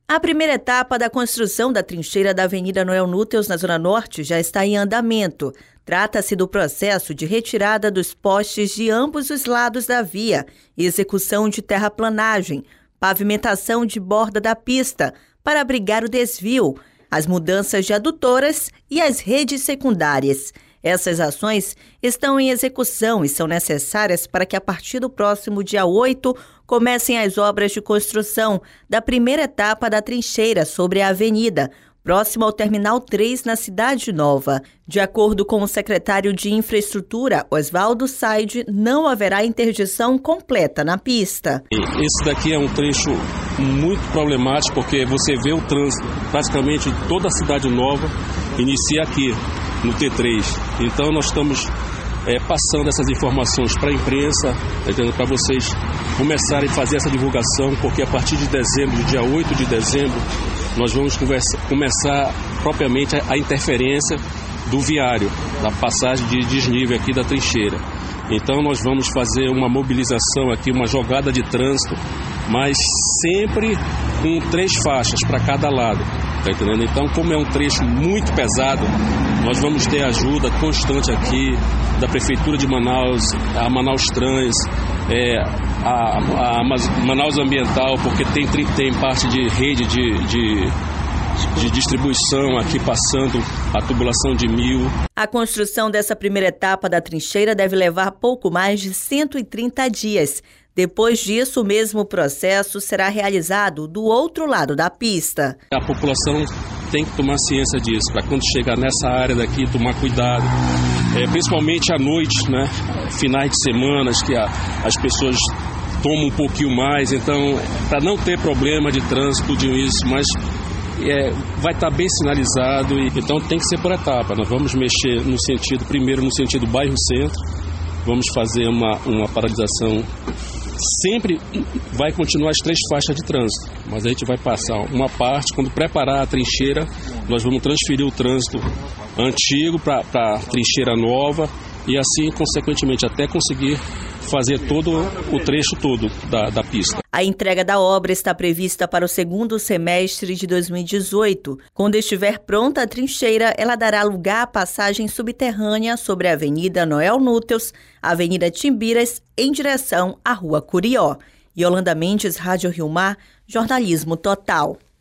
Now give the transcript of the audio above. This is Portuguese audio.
A primeira etapa da construção da trincheira da Avenida Noel Núteos, na Zona Norte, já está em andamento. Trata-se do processo de retirada dos postes de ambos os lados da via, execução de terraplanagem, pavimentação de borda da pista para abrigar o desvio, as mudanças de adutoras e as redes secundárias. Essas ações estão em execução e são necessárias para que, a partir do próximo dia 8, comecem as obras de construção da primeira etapa da trincheira sobre a avenida, próximo ao Terminal 3, na Cidade Nova. De acordo com o secretário de Infraestrutura, Oswaldo Said, não haverá interdição completa na pista. Esse daqui é um trecho muito problemático, porque você vê o trânsito, praticamente toda a Cidade Nova inicia aqui, no T3. Então nós estamos passando essas informações para a imprensa, para vocês começarem a fazer essa divulgação, porque a partir de dezembro, dia 8 de dezembro, nós vamos começar propriamente a interferência do viário, da passagem de desnível aqui da trincheira. Então nós vamos fazer uma mobilização aqui, uma jogada de trânsito, mas sempre com 3 faixas para cada lado, tá entendendo? Então, como é um trecho muito pesado, nós vamos ter ajuda constante aqui da Prefeitura de Manaus, a Manaus Trans, a Manaus Ambiental, porque tem parte de rede de distribuição aqui passando a tubulação de 1000. A construção dessa primeira etapa da trincheira deve levar pouco mais de 130 dias. Depois disso, o mesmo processo será realizado do outro lado da pista. A população tem que tomar ciência disso, para quando chegar nessa área daqui, tomar cuidado. Principalmente à noite, né? Finais de semanas, que as pessoas tomam um pouquinho mais. Então, para não ter problema de trânsito, tudo isso, mas vai estar bem sinalizado, então tem que ser por etapa. Nós vamos mexer primeiro no sentido bairro-centro, vamos fazer uma paralisação. Sempre vai continuar as 3 faixas de trânsito, mas a gente vai passar uma parte, quando preparar a trincheira, nós vamos transferir o trânsito antigo para a trincheira nova e assim, consequentemente, até conseguir fazer todo o trecho todo da pista. A entrega da obra está prevista para o segundo semestre de 2018. Quando estiver pronta a trincheira, ela dará lugar à passagem subterrânea sobre a Avenida Noel Núteos, Avenida Timbiras, em direção à Rua Curió. Yolanda Mendes, Rádio Rio Mar, Jornalismo Total.